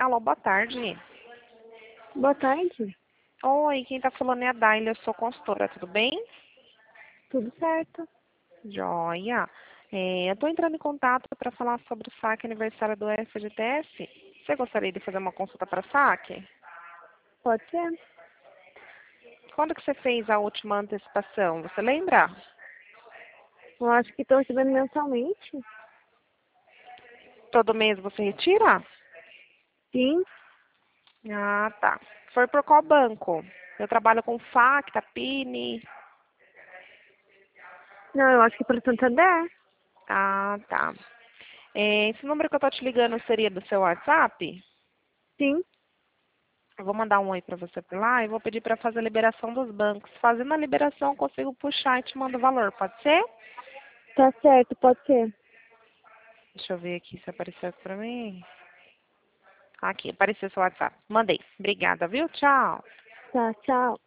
Alô, boa tarde. Boa tarde. Oi, quem tá falando é a Daila, eu sou consultora, tudo bem? Tudo certo? Joia. Eu tô entrando em contato para falar sobre o saque aniversário do FGTS. Você gostaria de fazer uma consulta para saque? Pode ser. Quando que você fez a última antecipação? Você lembra? Eu acho que estou recebendo mensalmente. Todo mês você retira? Sim. Ah, tá. Foi por qual banco? Eu trabalho com Facta, Pini. Não, eu acho que para Santander. Ah, tá. Esse número que eu tô te ligando seria do seu WhatsApp? Sim. Eu vou mandar um oi para você por lá e vou pedir para fazer a liberação dos bancos. Fazendo a liberação, eu consigo puxar e te mando o valor, pode ser? Tá certo, pode ser. Deixa eu ver aqui se apareceu para mim. Aqui, apareceu seu WhatsApp. Mandei. Obrigada, viu? Tchau. Tá, tchau.